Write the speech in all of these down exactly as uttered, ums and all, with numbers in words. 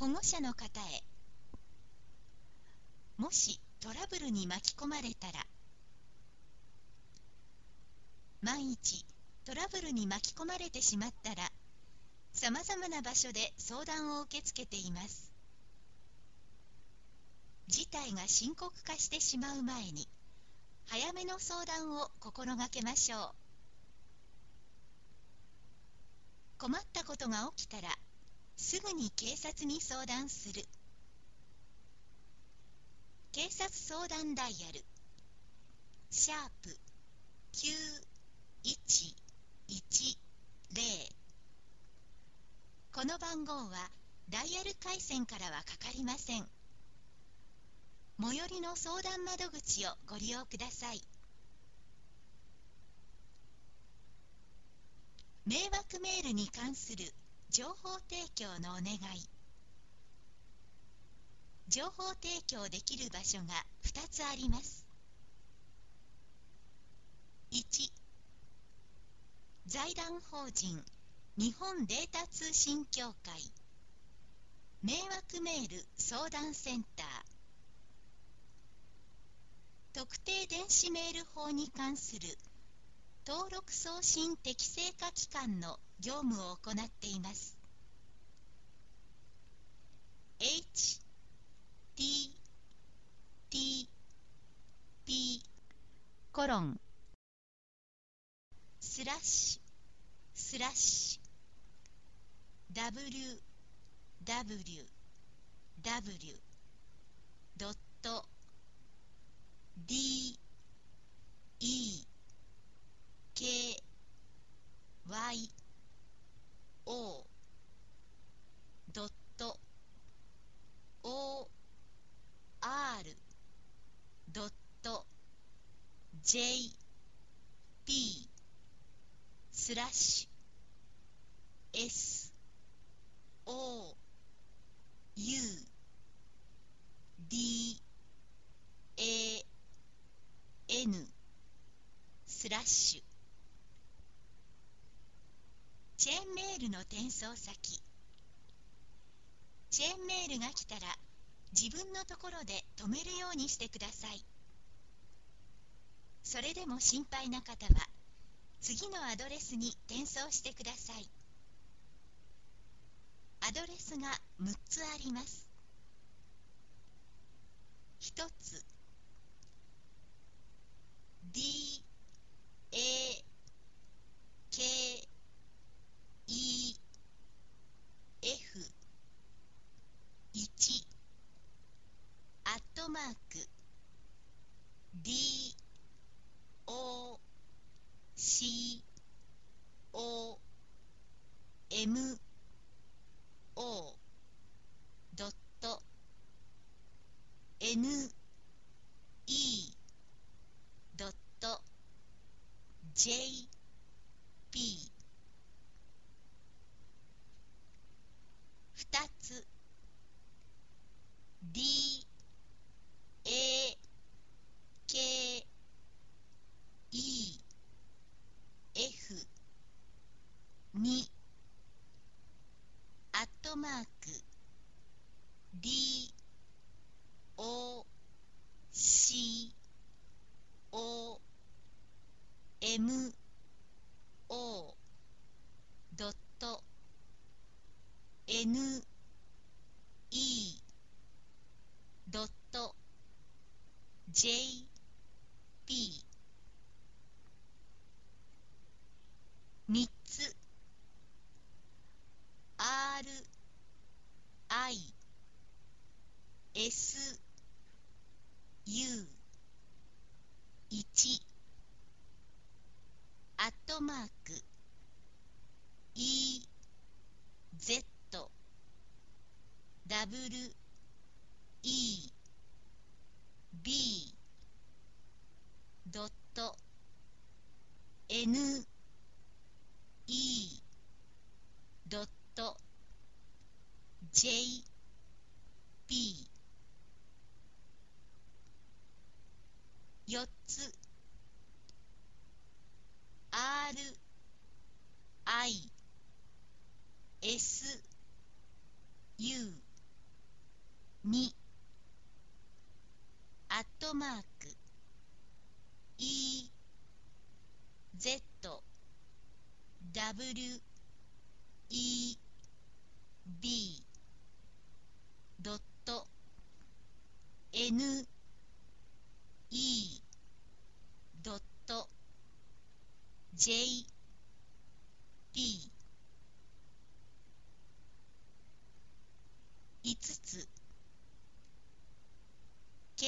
保護者の方へ。もしトラブルに巻き込まれたら。万一トラブルに巻き込まれてしまったら、さまざまな場所で相談を受け付けています。事態が深刻化してしまう前に、早めの相談を心がけましょう。困ったことが起きたら、すぐに警察に相談する。警察相談ダイヤル、シャープきゅういちいちゼロ。この番号はダイヤル回線からはかかりません。最寄りの相談窓口をご利用ください。迷惑メールに関する情報提供のお願い。情報提供できる場所がふたつあります。いち、財団法人日本データ通信協会迷惑メール相談センター。特定電子メール法に関する登録送信適正化機関の業務を行っています。エイチティーティーピー コロンスラッシュスラッシュ ダブリューダブリューダブリュー ドット ディー イー ケー ワイ オー ドット オー アール ドット ジェー ピー スラッシュ エス オー ユー ディー エー エヌ スラッシュ。チェーンメールの転送先。チェーンメールが来たら自分のところで止めるようにしてください。それでも心配な方は次のアドレスに転送してください。アドレスがむっつあります。ひとつ ディー エー ケー イー エフ いち アットマーク ディー オー シー オー エム オー ドット エヌ イー ドット ジェー ピー ふたつ ディー エー ケー イー エフ に アットマーク ディー オー シー オー エム オー ドット エヌ イー ドット ジェー ピー みっつ アール アイ エス ユー いち アットマーク イー ゼット ダブル イー ビー ドット エヌ イー ドット ジェー ピー よっつ アール アイ エス ユーにアットマーク イー ゼット ダブリュー イー ビー ドット エヌ イー ドット ジェー ピー いつつ ケー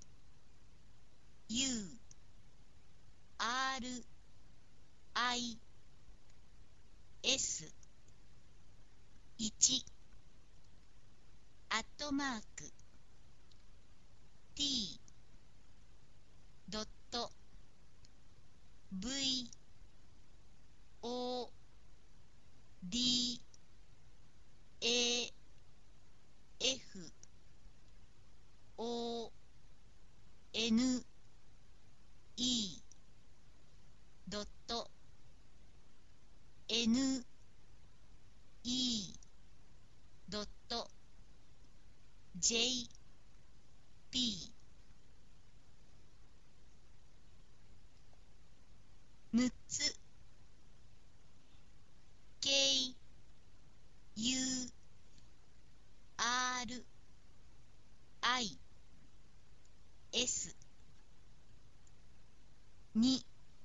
ユー アール アイ エス いち アットマーク ティー ドット ブイ オー ディー エー エフ オー エヌ イー ドット エヌ イー ドット ジェー ピー むっつ ケー ユー アール アイ エス に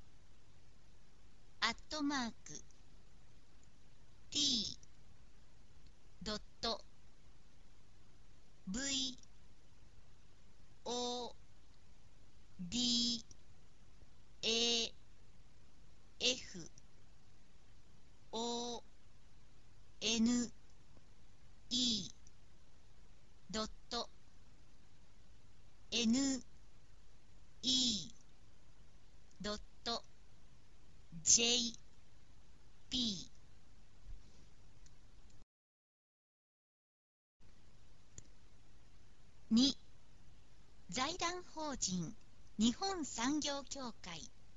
アットマーク ティー ドット ブイ オー ディー エー エフ オー エヌ イー ドット エヌ イー ドット ジェー ピー に 財団法人日本産業協会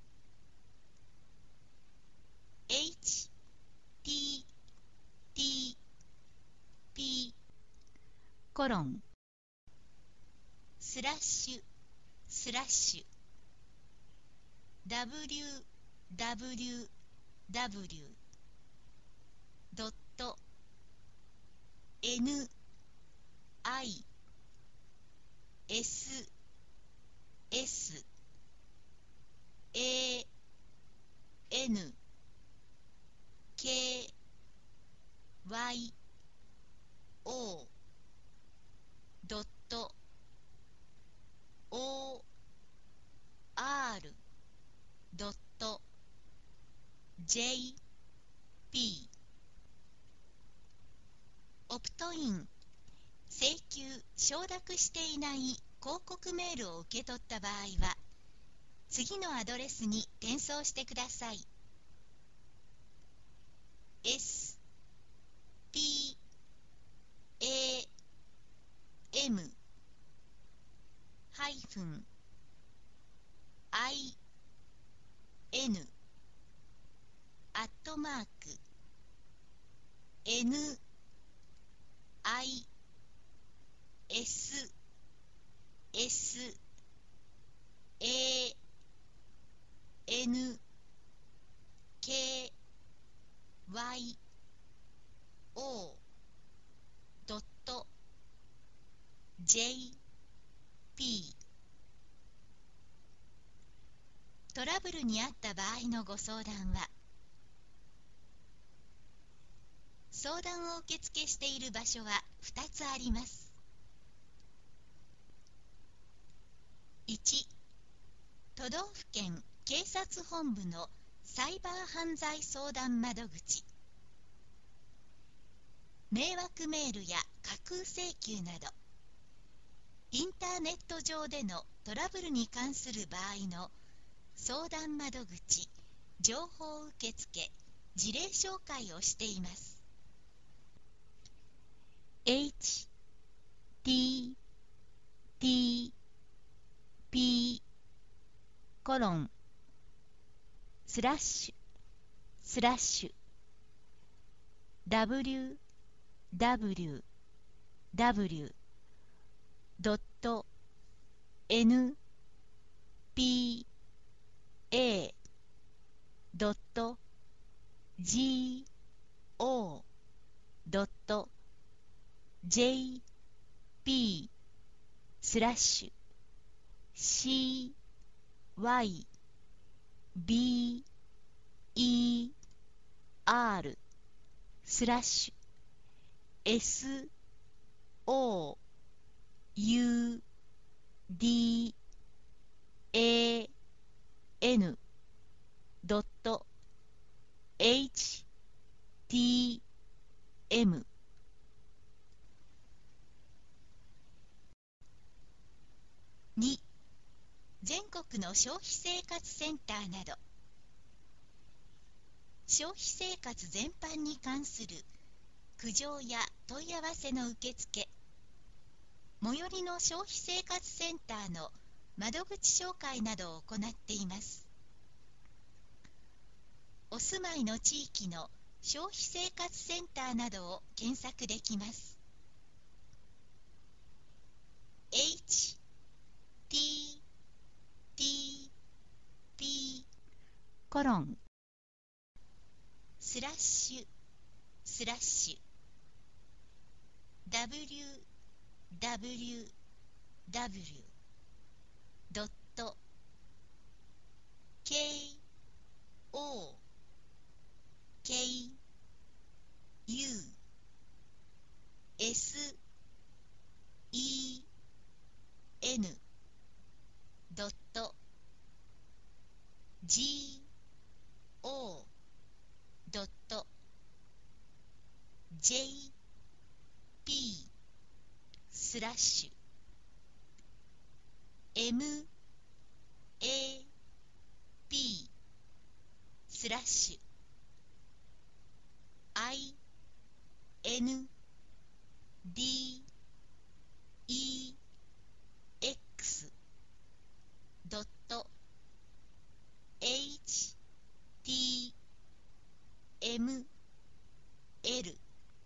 エイチ ティー ティー ピー コロンスラッシュスラッシュ ダブリュー ダブリュー ダブリュー ドット エヌ アイ エス エス エー エヌ ケー ワイ オー ドット オー アール ドット ジェー ピー オプトイン請求承諾していない広告メールを受け取った場合は次のアドレスに転送してください。 エス ピー エー エム ハイフン アイ エヌ アットマーク エヌ アイ エス エス エー エヌ ケー ワイ オー ドット ジェー ピー トラブルにあった場合のご相談は相談を受付している場所はふたつあります。いち、都道府県警察本部のサイバー犯罪相談窓口。迷惑メールや架空請求などインターネット上でのトラブルに関する場合の相談窓口、情報受付、事例紹介をしています。エイチ ティー ティー ピー コロンスラッシュスラッシュ ダブリュー ダブリュー ダブリュードット エヌピーエー ドット ジーオー ドット ジェーピー スラッシュ シーワイビーイーアール スラッシュ エスオーユーディーエーエヌ ドット エイチティーエム に全国の消費生活センターなど消費生活全般に関する苦情や問い合わせの受付、最寄りの消費生活センターの窓口紹介などを行っています。お住まいの地域の消費生活センターなどを検索できます。エイチティーティーピー コロンスラッシュスラッシュ ダブリューダブリューダブリュー ドット ケーオーケーユーエスイーエヌ ドット ジーオー ドット ジェーピー スラッシュ エムエーピー スラッシュ アイエヌディーイーエックス ドット エイチティーエムエル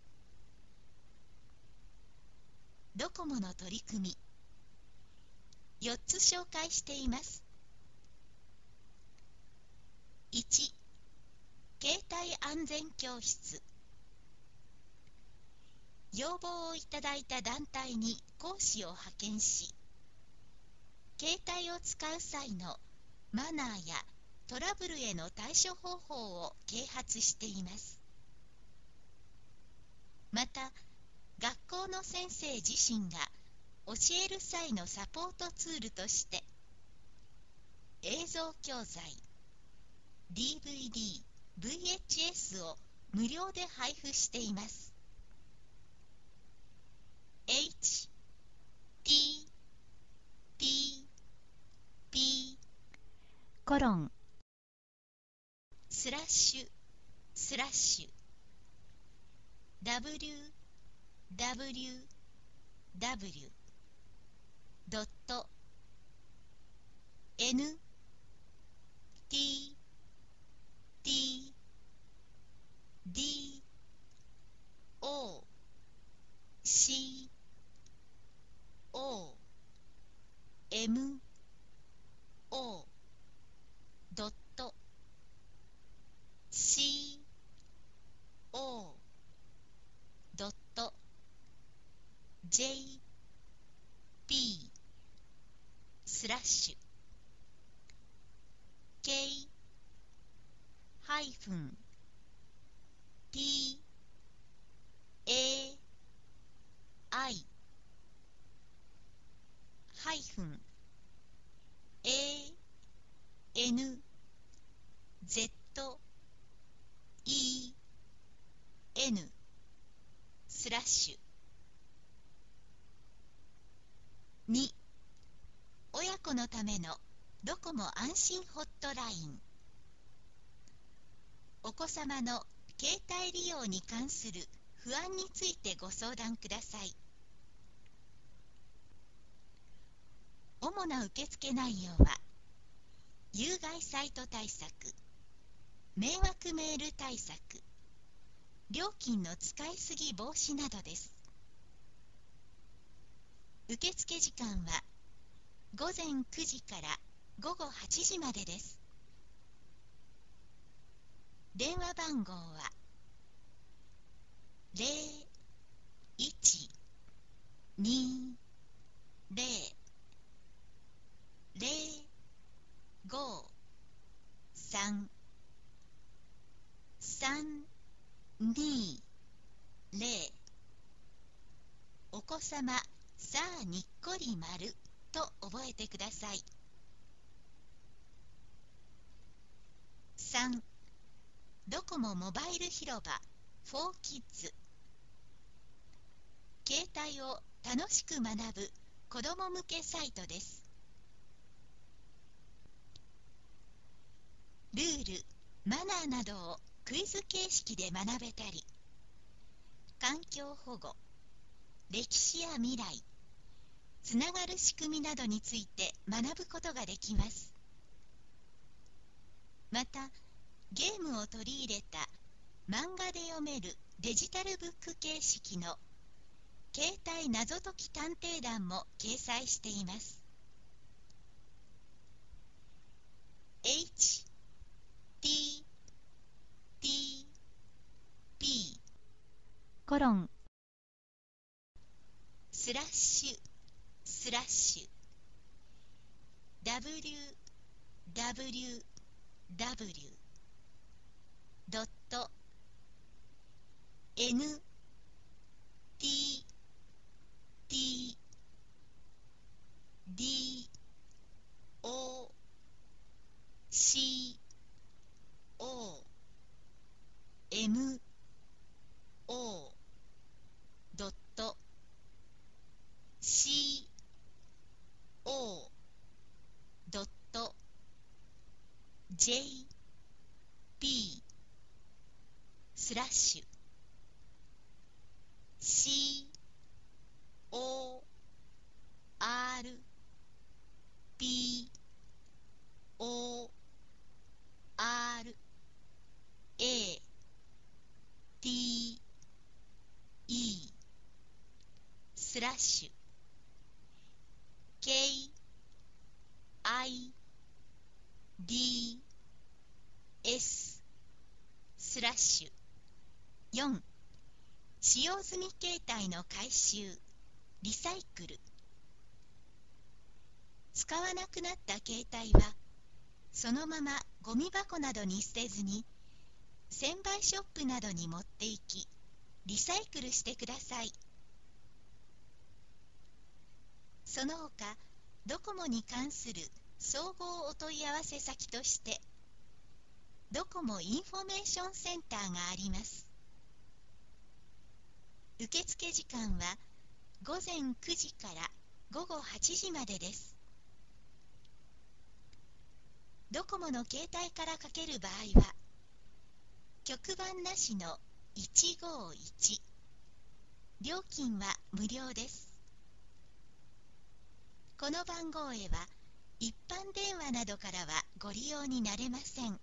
ドコモの取り組みよっつ紹介しています。いち、携帯安全教室。要望をいただいた団体に講師を派遣し、携帯を使う際のマナーやトラブルへの対処方法を啓発しています。また、学校の先生自身が教える際のサポートツールとして、映像教材、ディーブイディー、ブイエイチエス を無料で配布しています。エイチティーティーピー コロンスラッシュスラッシュ ダブリューダブリューダブリュー ドット エヌティーティーディーオーシーオーエムオー ドット シーオー ドット ジェーピー スラッシュ ケー ハイフン ティー エー アイ ハイフン エー エヌ ゼット イー エヌ スラッシュに親子のためのドコモ安心ホットライン。お子様の携帯利用に関する不安についてご相談ください。主な受付内容は、有害サイト対策、迷惑メール対策、料金の使いすぎ防止などです。 受付時間はごぜんくじからごごはちじまでです。電話番号はゼロいちにゼロゼロごさんさんにゼロ、お子様さあにっこり丸と覚えてください。さん、ドコモモバイル広場フォーキッズ。携帯を楽しく学ぶ子ども向けサイトです。ルール、マナーなどをクイズ形式で学べたり、環境保護、歴史や未来、つながる仕組みなどについて学ぶことができます。また、ゲームを取り入れた漫画で読めるデジタルブック形式の携帯謎解き探偵団も掲載しています。エイチティーティーピー コロンスラッシュスラッシュ ダブリューダブリューダブリュー ドット エヌティーティーディーオーシーオーエムオー ドット シーオー ドット ジェイピー スラッシュ シーオーアールピーオーアールエーティーイー スラッシュ ケーアイディーエス スラッシュよん、使用済み携帯の回収リサイクル。使わなくなった携帯はそのままゴミ箱などに捨てずに専売ショップなどに持っていきリサイクルしてください。その他ドコモに関する総合お問い合わせ先としてドコモインフォメーションセンターがあります。受付時間はごぜんくじからごごはちじまでです。ドコモの携帯からかける場合は局番なしのいちごいち、料金は無料です。この番号へは一般電話などからはご利用になれません。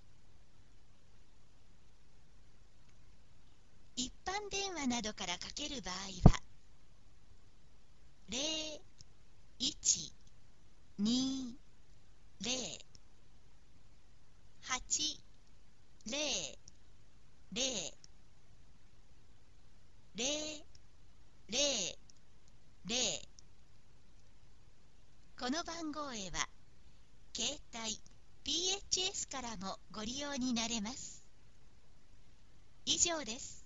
一般電話などからかける場合はゼロいちにゼロはちゼロゼロゼロゼロゼロ、この番号へは携帯 ピーエイチエス からもご利用になれます。以上です。